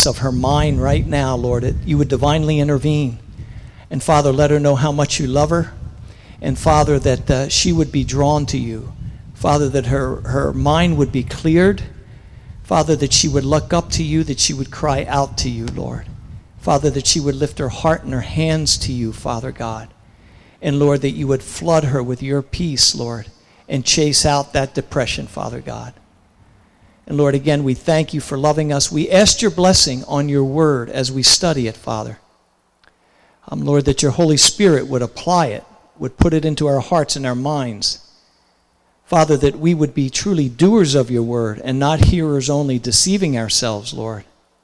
of her mind right now, Lord, that you would divinely intervene. And Father, let her know how much you love her. And Father, that she would be drawn to you. Father, that her mind would be cleared. Father, that she would look up to you, that she would cry out to you, Lord. Father, that she would lift her heart and her hands to you, Father God. And Lord, that you would flood her with your peace, Lord, and chase out that depression, Father God. And Lord, again, we thank you for loving us. We ask your blessing on your word as we study it, Father. Lord, that your Holy Spirit would apply it, would put it into our hearts and our minds. Father, that we would be truly doers of your word and not hearers only, deceiving ourselves, Lord.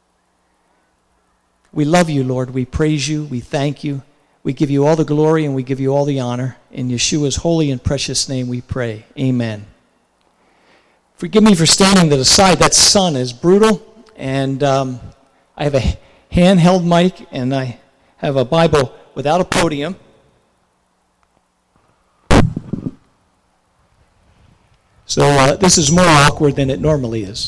We love you, Lord. We praise you. We thank you. We give you all the glory and we give you all the honor. In Yeshua's holy and precious name we pray. Amen. Forgive me for standing to the side. That sun is brutal. And I have a handheld mic and I have a Bible without a podium. So this is more awkward than it normally is.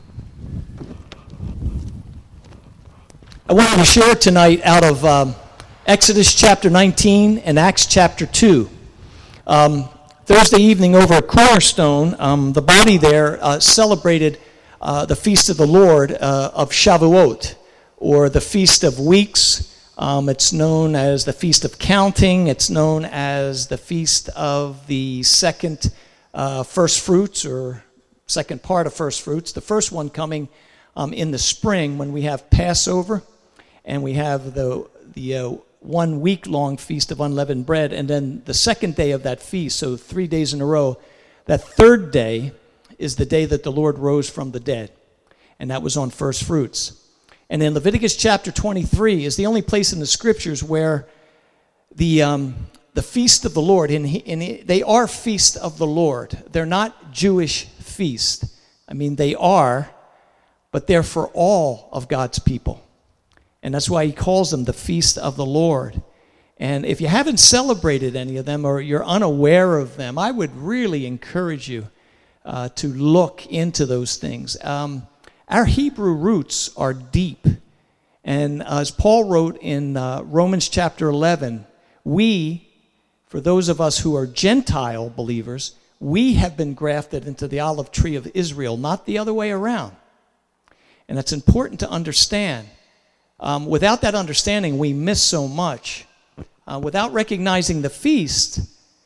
I wanted to share tonight out of Exodus chapter 19 and Acts chapter 2. Thursday evening over at Cornerstone, the body there celebrated the Feast of the Lord of Shavuot, or the Feast of Weeks. It's known as the Feast of Counting. It's known as the Feast of the Second First Fruits, or second part of First Fruits. The first one coming in the spring when we have Passover, and we have the 1 week long Feast of Unleavened Bread, and then the second day of that feast, so 3 days in a row. That third day is the day that the Lord rose from the dead, and that was on First Fruits. And in Leviticus chapter 23 is the only place in the scriptures where the feast of the Lord, and they are feast of the Lord. They're not Jewish feast. I mean, they are, but they're for all of God's people. And that's why he calls them the feast of the Lord. And if you haven't celebrated any of them or you're unaware of them, I would really encourage you to look into those things. Our Hebrew roots are deep. And as Paul wrote in Romans chapter 11, we, for those of us who are Gentile believers, we have been grafted into the olive tree of Israel, not the other way around. And it's important to understand. Without that understanding, we miss so much. Without recognizing the feast,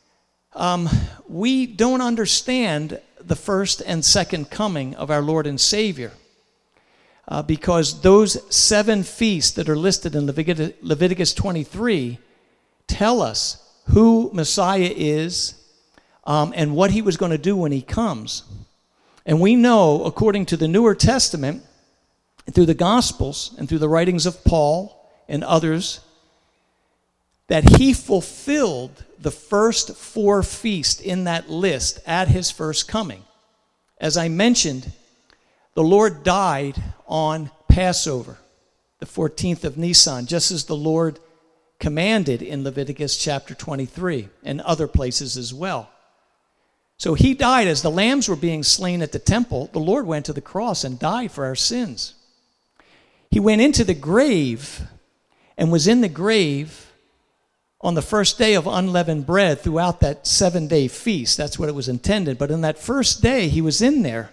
we don't understand the first and second coming of our Lord and Savior. Because those 7 feasts that are listed in Leviticus 23 tell us who Messiah is and what he was going to do when he comes. And we know, according to the Newer Testament, through the Gospels and through the writings of Paul and others, that he fulfilled the first 4 feasts in that list at his first coming. As I mentioned, the Lord died on Passover, the 14th of Nisan, just as the Lord commanded in Leviticus chapter 23 and other places as well. So he died as the lambs were being slain at the temple. The Lord went to the cross and died for our sins. He went into the grave and was in the grave on the first day of unleavened bread throughout that 7-day feast. That's what it was intended. But in that first day, he was in there.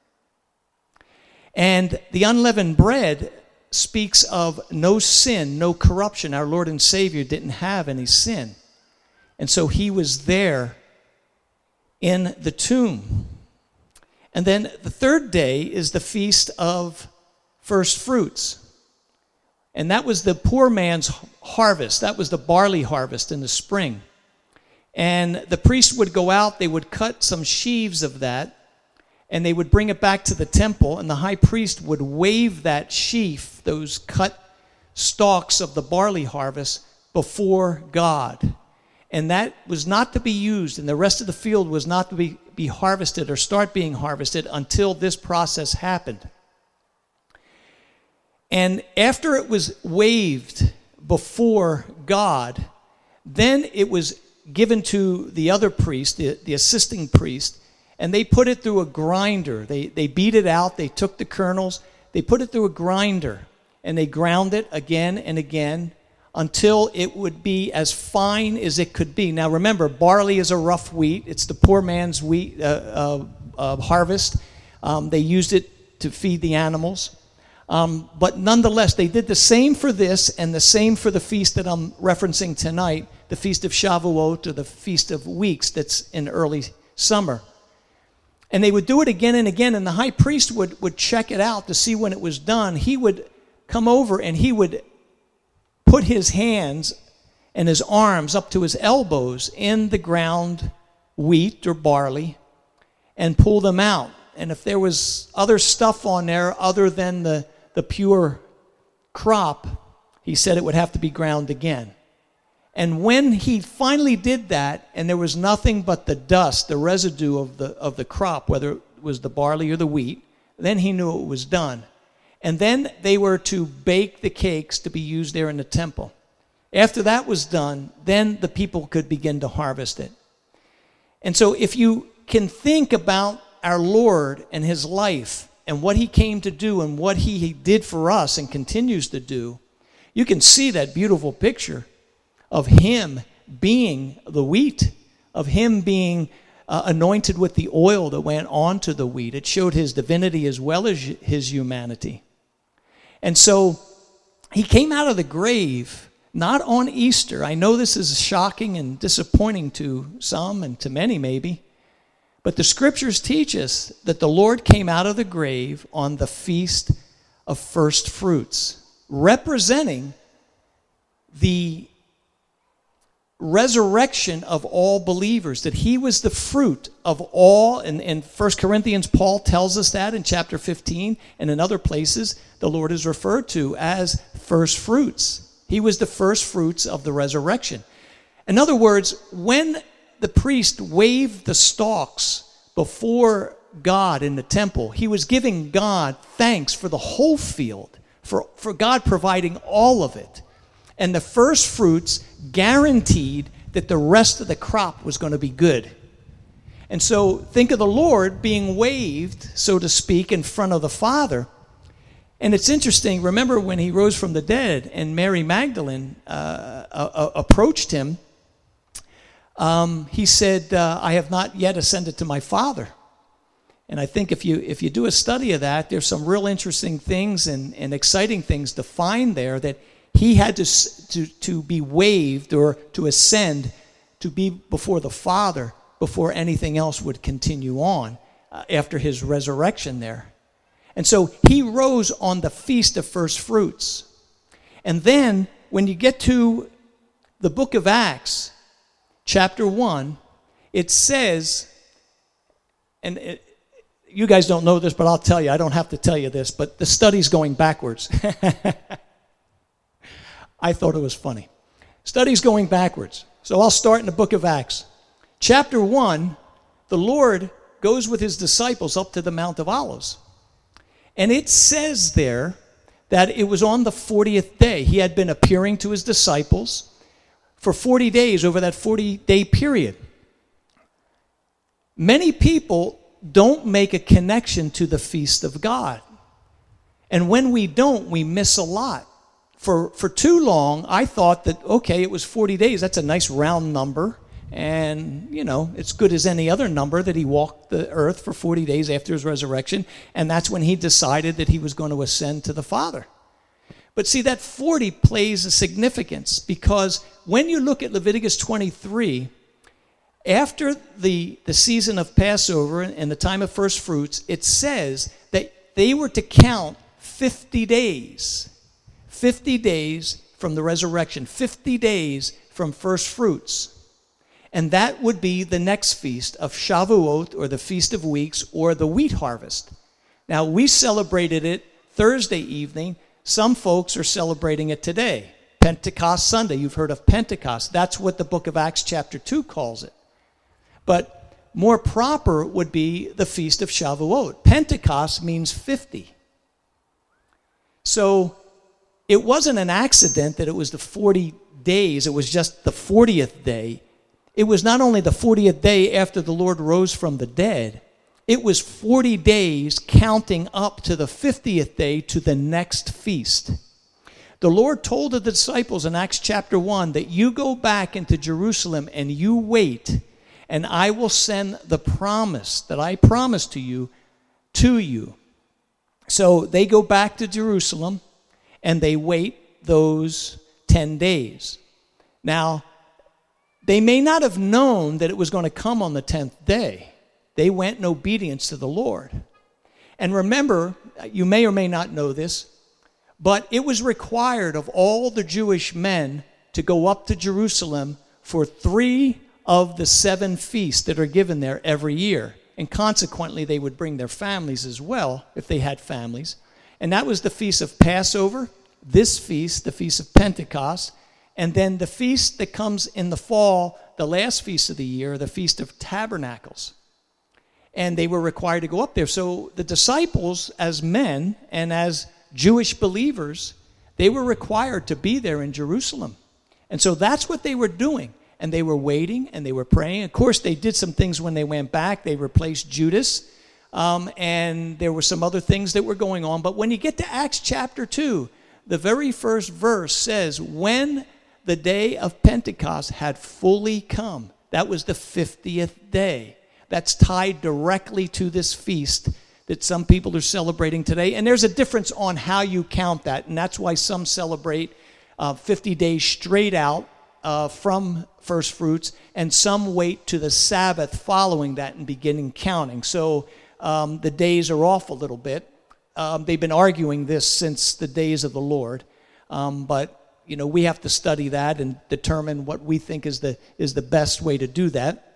And the unleavened bread speaks of no sin, no corruption. Our Lord and Savior didn't have any sin. And so he was there in the tomb. And then the third day is the Feast of First Fruits. And that was the poor man's harvest. That was the barley harvest in the spring. And the priest would go out, they would cut some sheaves of that, and they would bring it back to the temple, and the high priest would wave that sheaf, those cut stalks of the barley harvest, before God. And that was not to be used, and the rest of the field was not to be harvested or start being harvested until this process happened. And after it was waved before God, then it was given to the other priest, the assisting priest, and they put it through a grinder. They beat it out, they took the kernels, they put it through a grinder, and they ground it again and again until it would be as fine as it could be. Now remember, barley is a rough wheat. It's the poor man's wheat harvest. They used it to feed the animals. But nonetheless, they did the same for this and the same for the feast that I'm referencing tonight, the Feast of Shavuot, or the Feast of Weeks that's in early summer. And they would do it again and again, and the high priest would check it out to see when it was done. He would come over and he would put his hands and his arms up to his elbows in the ground wheat or barley and pull them out. And if there was other stuff on there other than the pure crop, he said it would have to be ground again. And when he finally did that, and there was nothing but the dust, the residue of the crop, whether it was the barley or the wheat, then he knew it was done. And then they were to bake the cakes to be used there in the temple. After that was done, then the people could begin to harvest it. And so if you can think about our Lord and his life and what he came to do and what he did for us and continues to do, you can see that beautiful picture of him being the wheat, of him being anointed with the oil that went onto the wheat. It showed his divinity as well as his humanity. And so he came out of the grave, not on Easter. I know this is shocking and disappointing to some and to many maybe, but the scriptures teach us that the Lord came out of the grave on the Feast of First Fruits, representing the resurrection of all believers, that he was the fruit of all. And in 1 Corinthians, Paul tells us that in chapter 15, and in other places, the Lord is referred to as first fruits. He was the first fruits of the resurrection. In other words, when the priest waved the stalks before God in the temple, he was giving God thanks for the whole field, for God providing all of it. And the first fruits guaranteed that the rest of the crop was going to be good. And so think of the Lord being waved, so to speak, in front of the Father. And it's interesting, remember when he rose from the dead and Mary Magdalene approached him, he said, I have not yet ascended to my Father. And I think if you do a study of that, there's some real interesting things and exciting things to find there, that he had to be waved or to ascend to be before the Father before anything else would continue on after his resurrection there. And so he rose on the Feast of First Fruits. And then when you get to the book of Acts, chapter 1, it says, and you guys don't know this, but I'll tell you, I don't have to tell you this, but the study's going backwards. I thought it was funny. Study's going backwards. So I'll start in the book of Acts. Chapter 1, the Lord goes with his disciples up to the Mount of Olives. And it says there that it was on the 40th day. He had been appearing to his disciples for 40 days over that 40-day period. Many people don't make a connection to the feast of God. And when we don't, we miss a lot. For too long, I thought that, okay, it was 40 days. That's a nice round number. And, it's good as any other number that he walked the earth for 40 days after his resurrection. And that's when he decided that he was going to ascend to the Father. But see, that 40 plays a significance, because when you look at Leviticus 23, after the season of Passover and the time of first fruits, it says that they were to count 50 days. 50 days from the resurrection, 50 days from first fruits. And that would be the next feast of Shavuot, or the Feast of Weeks, or the wheat harvest. Now, we celebrated it Thursday evening. Some folks are celebrating it today, Pentecost Sunday. You've heard of Pentecost. That's what the book of Acts chapter 2 calls it. But more proper would be the Feast of Shavuot. Pentecost means 50. So it wasn't an accident that it was the 40 days. It was just the 40th day. It was not only the 40th day after the Lord rose from the dead. It was 40 days counting up to the 50th day to the next feast. The Lord told the disciples in Acts chapter 1 that you go back into Jerusalem and you wait, and I will send the promise that I promised to you to you. So they go back to Jerusalem and they wait those 10 days. Now, they may not have known that it was going to come on the 10th day. They went in obedience to the Lord. And remember, you may or may not know this, but it was required of all the Jewish men to go up to Jerusalem for 3 of the 7 feasts that are given there every year. And consequently, they would bring their families as well, if they had families. And that was the Feast of Passover, this feast, the Feast of Pentecost, and then the feast that comes in the fall, the last feast of the year, the Feast of Tabernacles. And they were required to go up there. So the disciples, as men and as Jewish believers, they were required to be there in Jerusalem. And so that's what they were doing. And they were waiting and they were praying. Of course, they did some things when they went back. They replaced Judas. And there were some other things that were going on. But when you get to Acts chapter 2, the very first verse says, when the day of Pentecost had fully come, that was the 50th day. That's tied directly to this feast that some people are celebrating today. And there's a difference on how you count that. And that's why some celebrate 50 days straight out from first fruits, and some wait to the Sabbath following that and beginning counting. So the days are off a little bit. They've been arguing this since the days of the Lord. But you know, we have to study that and determine what we think is the best way to do that.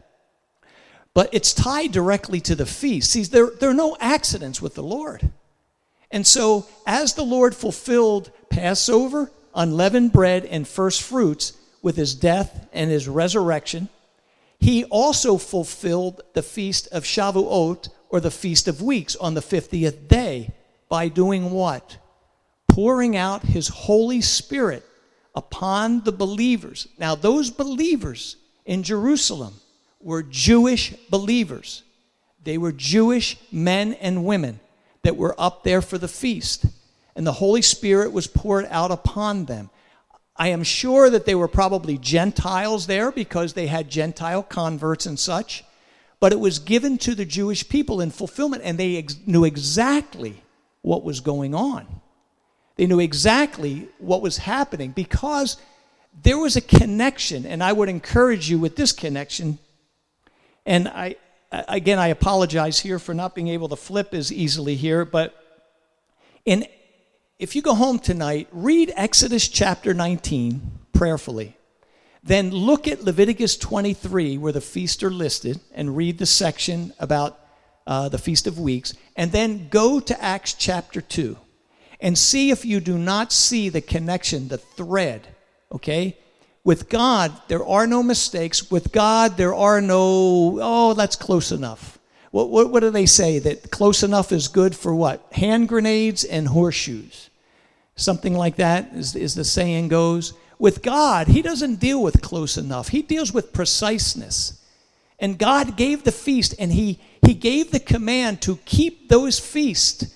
But it's tied directly to the feast. See, there are no accidents with the Lord. And so as the Lord fulfilled Passover, unleavened bread, and first fruits with his death and his resurrection, he also fulfilled the feast of Shavuot, or the Feast of Weeks, on the 50th day by doing what? Pouring out his Holy Spirit upon the believers. Now, those believers in Jerusalem were Jewish believers. They were Jewish men and women that were up there for the feast. And the Holy Spirit was poured out upon them. I am sure that they were probably Gentiles there because they had Gentile converts and such. But it was given to the Jewish people in fulfillment, and they knew exactly what was going on. They knew exactly what was happening because there was a connection, and I would encourage you with this connection. And I apologize here for not being able to flip as easily here, but if you go home tonight, read Exodus chapter 19 prayerfully. Then look at Leviticus 23, where the feasts are listed, and read the section about the Feast of Weeks. And then go to Acts chapter 2 and see if you do not see the connection, the thread, okay? With God, there are no mistakes. With God, there are no, that's close enough. What do they say? That close enough is good for what? Hand grenades and horseshoes. Something like that is the saying goes. With God, he doesn't deal with close enough. He deals with preciseness. And God gave the feast, and he gave the command to keep those feasts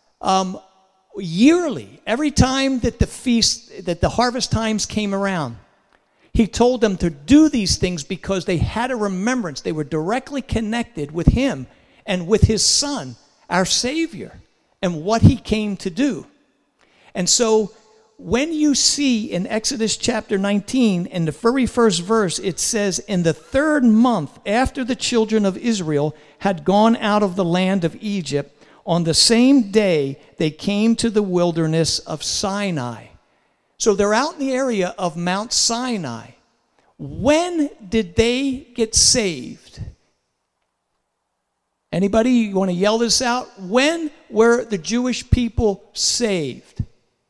yearly. Every time that the harvest times came around, he told them to do these things because they had a remembrance. They were directly connected with him and with his Son, our Savior, and what he came to do. And so when you see in Exodus chapter 19, in the very first verse, it says, in the 3rd month after the children of Israel had gone out of the land of Egypt, on the same day they came to the wilderness of Sinai. So they're out in the area of Mount Sinai. When did they get saved? Anybody, you want to yell this out? When were the Jewish people saved?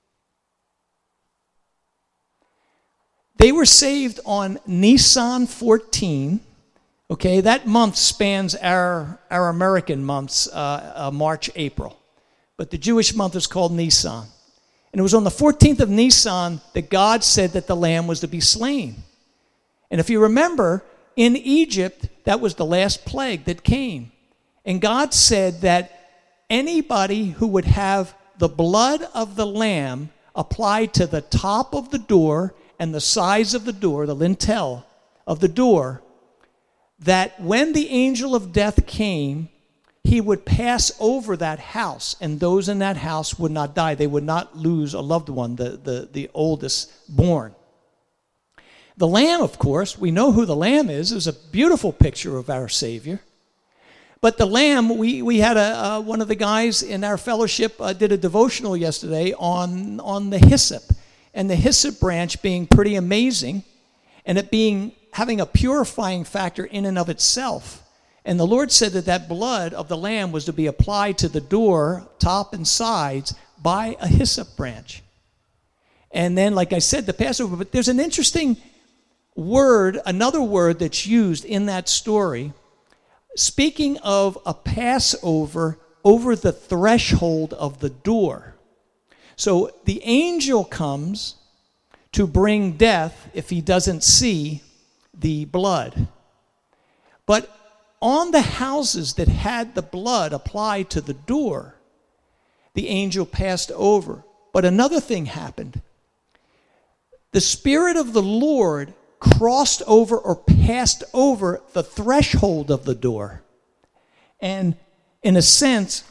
They were saved on Nisan 14. Okay, that month spans our American months, March, April. But the Jewish month is called Nisan. And it was on the 14th of Nisan that God said that the lamb was to be slain. And if you remember, in Egypt, that was the last plague that came. And God said that anybody who would have the blood of the lamb applied to the top of the door and the sides of the door, the lintel of the door, that when the angel of death came, he would pass over that house, and those in that house would not die. They would not lose a loved one, the oldest born. The Lamb, of course, we know who the Lamb is. It was a beautiful picture of our Savior. But the Lamb, we had one of the guys in our fellowship did a devotional yesterday on the hyssop, and the hyssop branch being pretty amazing, and it having a purifying factor in and of itself. And the Lord said that blood of the Lamb was to be applied to the door, top and sides, by a hyssop branch. And then, like I said, the Passover. But there's an interesting word, another word that's used in that story, speaking of a Passover over the threshold of the door. So the angel comes to bring death if he doesn't see the blood. But on the houses that had the blood applied to the door, the angel passed over. But another thing happened. The Spirit of the Lord crossed over or passed over the threshold of the door. And in a sense,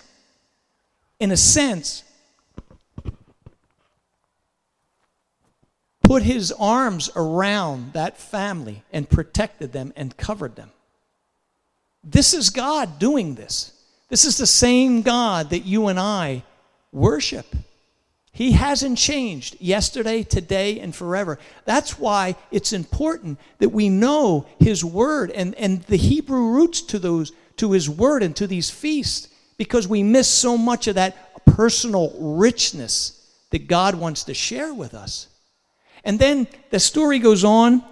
put his arms around that family and protected them and covered them. This is God doing this. This is the same God that you and I worship. He hasn't changed yesterday, today, and forever. That's why it's important that we know his word and the Hebrew roots to his word and to these feasts, because we miss so much of that personal richness that God wants to share with us. And then the story goes on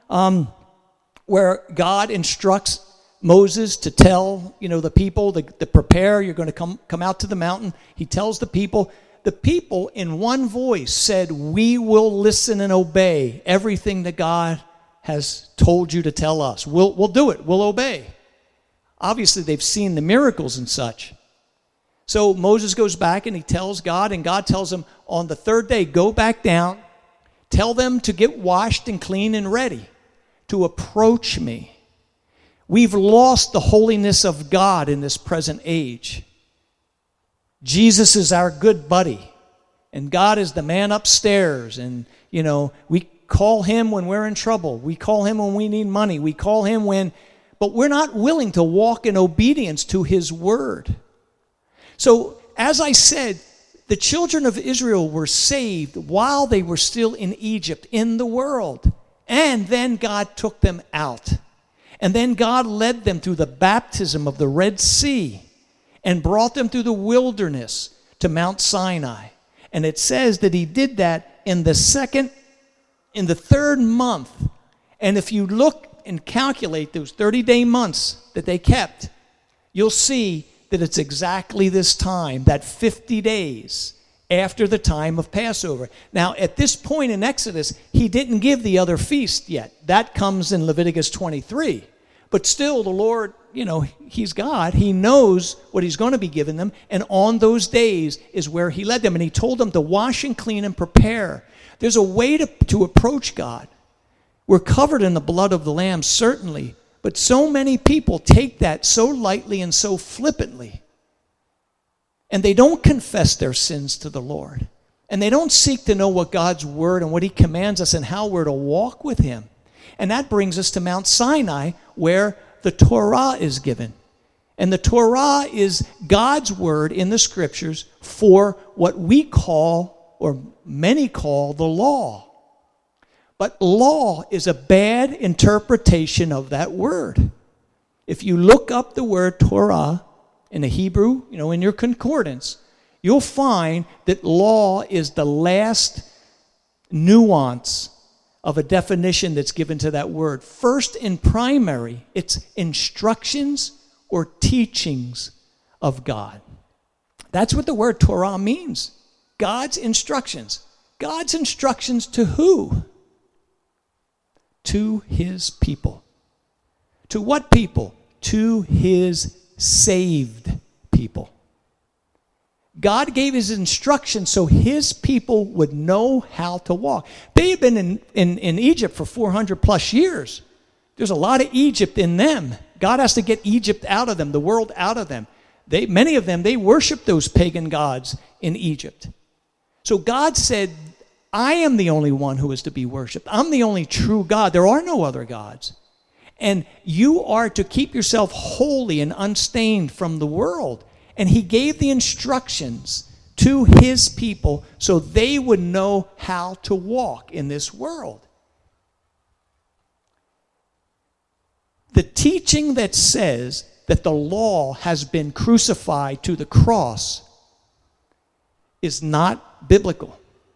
where God instructs Moses to tell, the people to prepare. You're going to come out to the mountain. He tells the people. The people in one voice said, "We will listen and obey everything that God has told you to tell us. We'll do it. We'll obey." Obviously, they've seen the miracles and such. So Moses goes back and he tells God, and God tells him on the third day, go back down, tell them to get washed and clean and ready to approach me. We've lost the holiness of God in this present age. Jesus is our good buddy, and God is the man upstairs, and, we call him when we're in trouble. We call him when we need money. We call him but we're not willing to walk in obedience to his word. So, as I said, the children of Israel were saved while they were still in Egypt, in the world, and then God took them out. And then God led them through the baptism of the Red Sea and brought them through the wilderness to Mount Sinai. And it says that he did that in the third month. And if you look and calculate those 30-day months that they kept, you'll see that it's exactly this time, that 50 days after the time of Passover. Now, at this point in Exodus, he didn't give the other feast yet. That comes in Leviticus 23. But still, the Lord, he's God. He knows what he's going to be giving them. And on those days is where he led them. And he told them to wash and clean and prepare. There's a way to approach God. We're covered in the blood of the Lamb, certainly. But so many people take that so lightly and so flippantly. And they don't confess their sins to the Lord. And they don't seek to know what God's word and what he commands us and how we're to walk with him. And that brings us to Mount Sinai, where the Torah is given. And the Torah is God's word in the scriptures for what we call, or many call, the law. But law is a bad interpretation of that word. If you look up the word Torah in the Hebrew, in your concordance, you'll find that law is the last nuance of a definition that's given to that word. First, in primary, it's instructions or teachings of God. That's what the word Torah means. God's instructions. God's instructions to who? To his people. To what people? To his saved people. God gave his instructions so his people would know how to walk. They had been in Egypt for 400 plus years. There's a lot of Egypt in them. God has to get Egypt out of them, the world out of them. Many of them, they worship those pagan gods in Egypt. So God said, I am the only one who is to be worshiped. I'm the only true God. There are no other gods. And you are to keep yourself holy and unstained from the world. And he gave the instructions to his people so they would know how to walk in this world. The teaching that says that the law has been crucified to the cross is not biblical.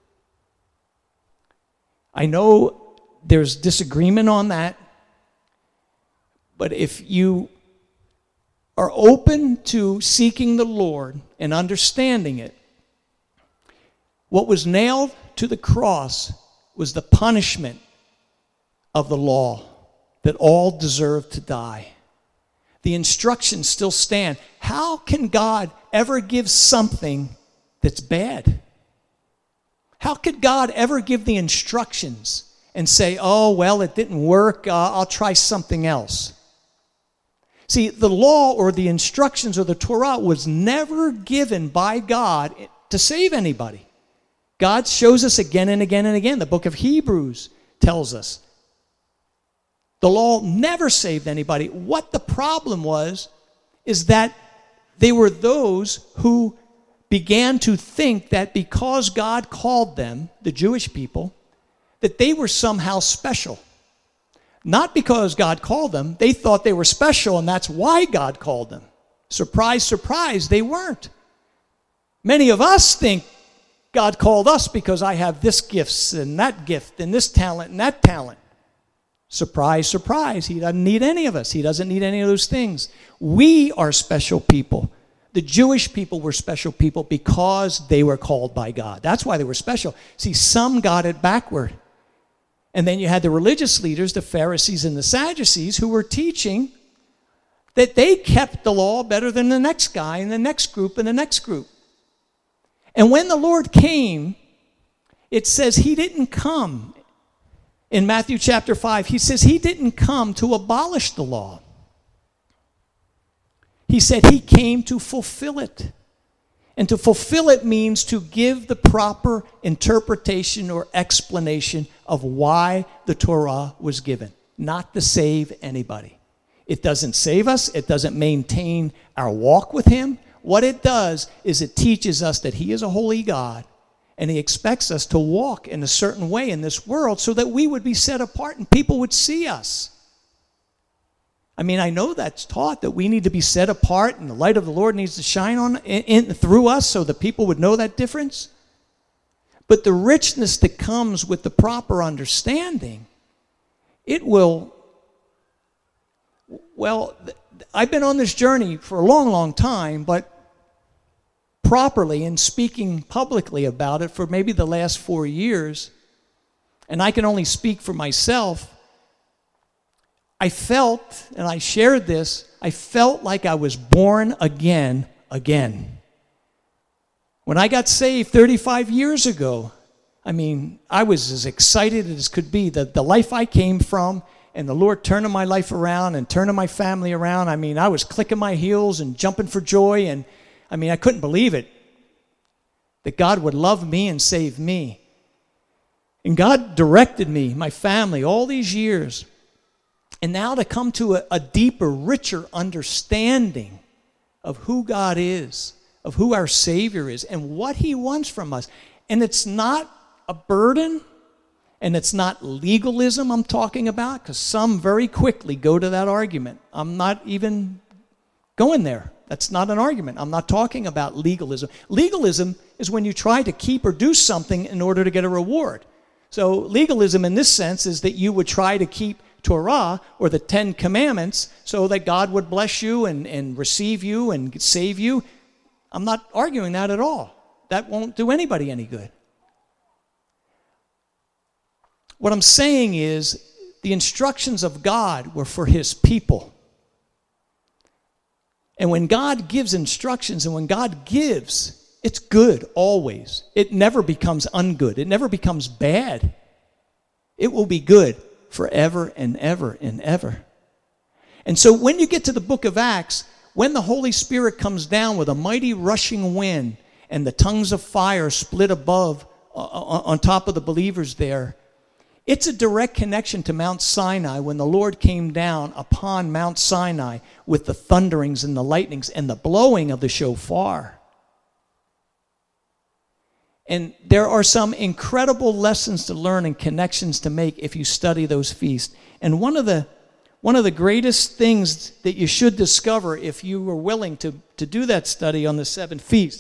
I know there's disagreement on that, but if you are open to seeking the Lord and understanding it, what was nailed to the cross was the punishment of the law, that all deserve to die. The instructions still stand. How can God ever give something that's bad? How could God ever give the instructions and say, oh, well, it didn't work, I'll try something else? See, the law or the instructions or the Torah was never given by God to save anybody. God shows us again and again and again. The book of Hebrews tells us the law never saved anybody. What the problem was is that they were those who began to think that because God called them, the Jewish people, that they were somehow special. Not because God called them. They thought they were special, and that's why God called them. Surprise, surprise, they weren't. Many of us think God called us because I have this gift and this talent and that talent. Surprise, surprise, he doesn't need any of us. He doesn't need any of those things. We are special people. The Jewish people were special people because they were called by God. That's why they were special. See, some got it backward. And then you had the religious leaders, the Pharisees and the Sadducees, who were teaching that they kept the law better than the next guy and the next group and the next group. And when the Lord came, it says he didn't come. In Matthew chapter 5, he says he didn't come to abolish the law. He said he came to fulfill it. And to fulfill it means to give the proper interpretation or explanation of why the Torah was given, not to save anybody. It doesn't save us. It doesn't maintain our walk with him. What it does is it teaches us that he is a holy God, and he expects us to walk in a certain way in this world so that we would be set apart and people would see us. I mean, I know that's taught, that we need to be set apart and the light of the Lord needs to shine through us so that people would know that difference. But the richness that comes with the proper understanding, it will, well, I've been on this journey for a long, long time, but properly and speaking publicly about it for maybe the last 4 years, and I can only speak for myself, I felt, and I shared this, I felt like I was born again. When I got saved 35 years ago, I mean, I was as excited as could be. The life I came from, and the Lord turning my life around and turning my family around, I mean, I was clicking my heels and jumping for joy, and I mean, I couldn't believe it, that God would love me and save me. And God directed me, my family, all these years. And now to come to a deeper, richer understanding of who God is, of who our Savior is, and what he wants from us. And it's not a burden, and it's not legalism I'm talking about, because some very quickly go to that argument. I'm not even going there. That's not an argument. I'm not talking about legalism. Legalism is when you try to keep or do something in order to get a reward. So legalism in this sense is that you would try to keep Torah or the 10 Commandments so that God would bless you and receive you and save you. I'm not arguing that at all. That won't do anybody any good. What I'm saying is the instructions of God were for his people. And when God gives instructions and when God gives, It's good always. It never becomes ungood. It never becomes bad. It will be good forever and ever and ever. And so when you get to the book of Acts, when the Holy Spirit comes down with a mighty rushing wind and the tongues of fire split above on top of the believers there, it's a direct connection to Mount Sinai when the Lord came down upon Mount Sinai with the thunderings and the lightnings and the blowing of the shofar. And there are some incredible lessons to learn and connections to make if you study those feasts. And one of the greatest things that you should discover if you were willing to do that study on the 7 feasts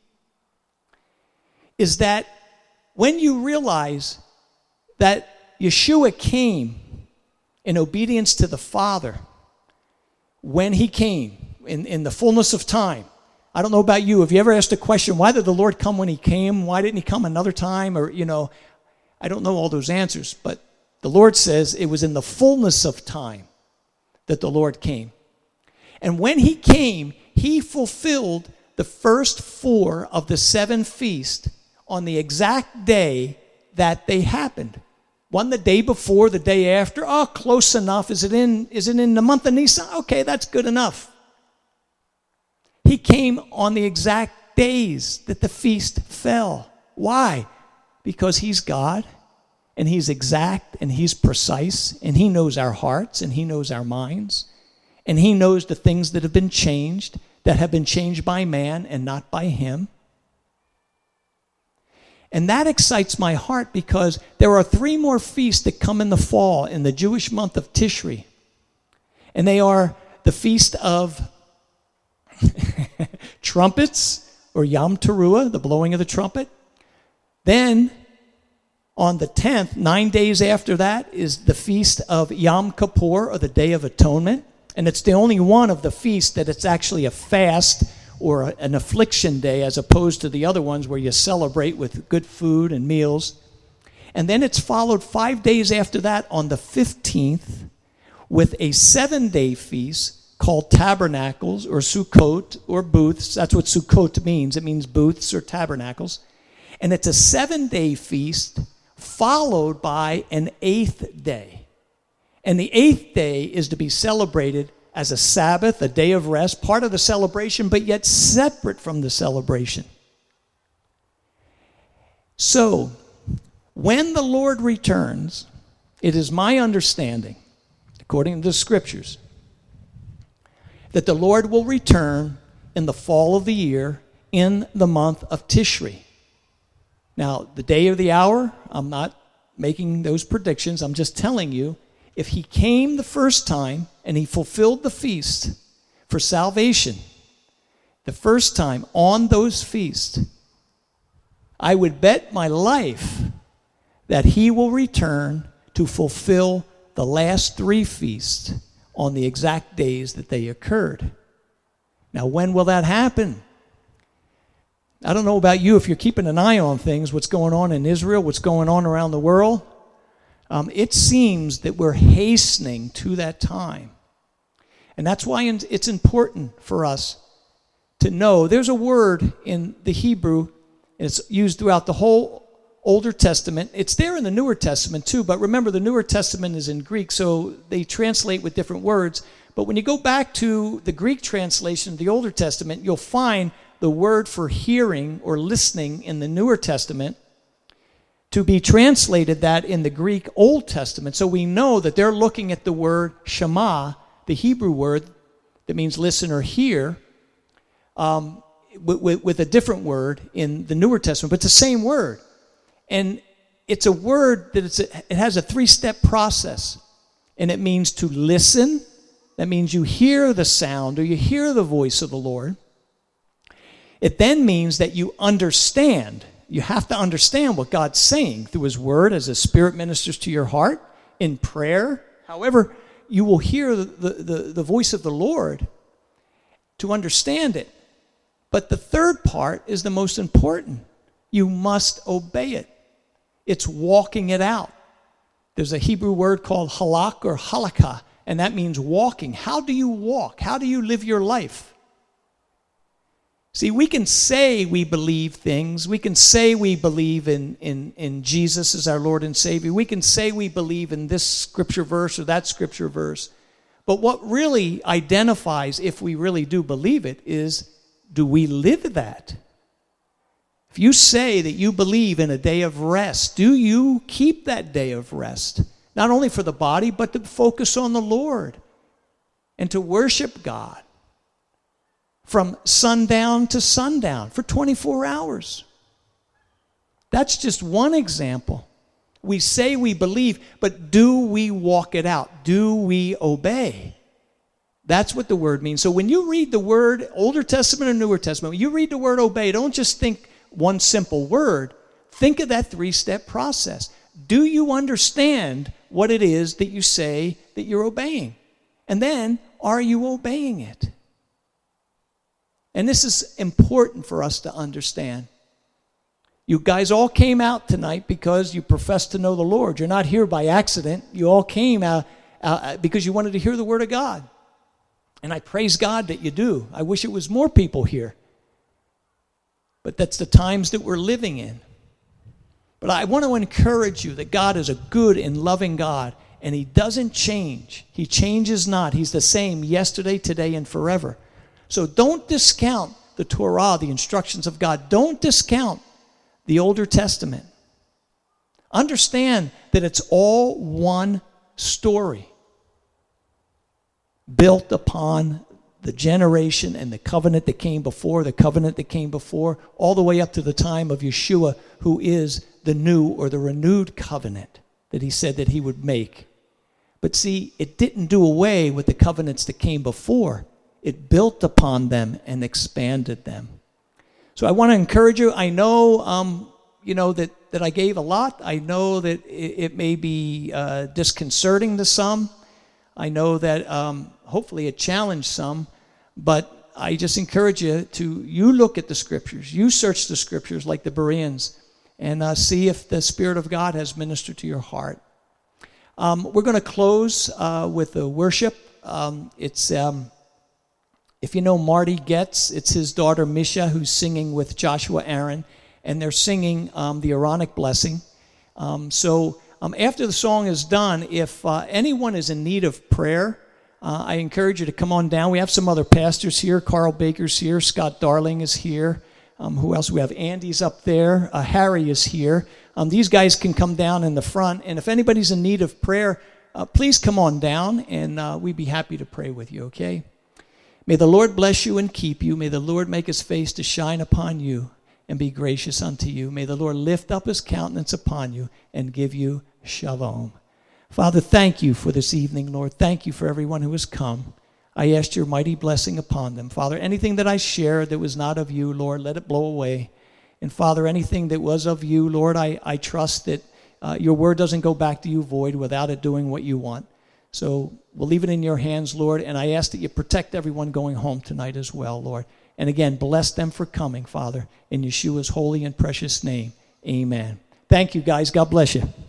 is that when you realize that Yeshua came in obedience to the Father, when he came in the fullness of time. I don't know about you. Have you ever asked a question, why did the Lord come when he came? Why didn't he come another time? Or, I don't know all those answers. But the Lord says it was in the fullness of time that the Lord came. And when he came, he fulfilled the first 4 of the 7 feasts on the exact day that they happened. One the day before, the day after. Oh, close enough. Is it in the month of Nisan? Okay, that's good enough. He came on the exact days that the feast fell. Why? Because he's God, and he's exact, and he's precise, and he knows our hearts, and he knows our minds, and he knows the things that have been changed by man and not by him. And that excites my heart because there are 3 more feasts that come in the fall in the Jewish month of Tishri. And they are the feast of trumpets, or Yom Teruah, the blowing of the trumpet. Then on the 10th, 9 days after that, is the feast of Yom Kippur, or the Day of Atonement. And it's the only one of the feasts that it's actually a fast or an affliction day, as opposed to the other ones where you celebrate with good food and meals. And then it's followed 5 days after that on the 15th with a 7-day feast called Tabernacles or Sukkot or booths. That's what Sukkot means. It means booths or tabernacles. And it's a 7-day feast followed by an 8th day. And the 8th day is to be celebrated as a Sabbath, a day of rest, part of the celebration, but yet separate from the celebration. So, when the Lord returns, it is my understanding, according to the scriptures, that the Lord will return in the fall of the year in the month of Tishri. Now, the day or the hour, I'm not making those predictions. I'm just telling you, if he came the first time and he fulfilled the feast for salvation, the first time on those feasts, I would bet my life that he will return to fulfill the last 3 feasts on the exact days that they occurred. Now, when will that happen? I don't know about you, if you're keeping an eye on things, what's going on in Israel, what's going on around the world. It seems that we're hastening to that time. And that's why it's important for us to know there's a word in the Hebrew, and it's used throughout the whole Older Testament. It's there in the Newer Testament too, but remember the Newer Testament is in Greek, so they translate with different words. But when you go back to the Greek translation of the Older Testament, you'll find the word for hearing or listening in the Newer Testament to be translated that in the Greek Old Testament. So we know that they're looking at the word Shema, the Hebrew word that means listen or hear, with a different word in the Newer Testament, but it's the same word. And it's a word that it has a 3-step process. And it means to listen. That means you hear the sound or you hear the voice of the Lord. It then means that you understand. You have to understand what God's saying through his word as the Spirit ministers to your heart in prayer. However, you will hear the voice of the Lord to understand it. But the third part is the most important. You must obey it. It's walking it out. There's a Hebrew word called halak or halakha, and that means walking. How do you walk? How do you live your life? See, we can say we believe things. We can say we believe in Jesus as our Lord and Savior. We can say we believe in this scripture verse or that scripture verse. But what really identifies if we really do believe it is, do we live that? If you say that you believe in a day of rest, do you keep that day of rest? Not only for the body, but to focus on the Lord and to worship God from sundown to sundown for 24 hours. That's just one example. We say we believe, but do we walk it out? Do we obey? That's what the word means. So when you read the word, Older Testament or Newer Testament, when you read the word obey, don't just think one simple word. Think of that 3-step process. Do you understand what it is that you say that you're obeying? And then, are you obeying it? And this is important for us to understand. You guys all came out tonight because you profess to know the Lord. You're not here by accident. You all came out because you wanted to hear the Word of God. And I praise God that you do. I wish it was more people here. But that's the times that we're living in. But I want to encourage you that God is a good and loving God, and He doesn't change. He changes not. He's the same yesterday, today, and forever. So don't discount the Torah, the instructions of God. Don't discount the Older Testament. Understand that it's all one story built upon the generation and the covenant that came before, all the way up to the time of Yeshua, who is the new or the renewed covenant that He said that He would make. But see, it didn't do away with the covenants that came before. It built upon them and expanded them. So I want to encourage you. I know, that I gave a lot. I know that it may be disconcerting to some. I know that hopefully it challenged some. But I just encourage you you look at the Scriptures. You search the Scriptures like the Bereans and see if the Spirit of God has ministered to your heart. We're going to close with a worship. If you know Marty Getz, it's his daughter Misha who's singing with Joshua Aaron, and they're singing the Aaronic blessing. So after the song is done, if anyone is in need of prayer, I encourage you to come on down. We have some other pastors here. Carl Baker's here. Scott Darling is here. Who else? We have Andy's up there. Harry is here. These guys can come down in the front. And if anybody's in need of prayer, please come on down, and we'd be happy to pray with you, okay? May the Lord bless you and keep you. May the Lord make His face to shine upon you and be gracious unto you. May the Lord lift up His countenance upon you and give you shalom. Father, thank you for this evening, Lord. Thank you for everyone who has come. I asked your mighty blessing upon them. Father, anything that I shared that was not of you, Lord, let it blow away. And Father, anything that was of you, Lord, I trust that your word doesn't go back to you void without it doing what you want. So we'll leave it in your hands, Lord, and I ask that you protect everyone going home tonight as well, Lord. And again, bless them for coming, Father, in Yeshua's holy and precious name. Amen. Thank you, guys. God bless you.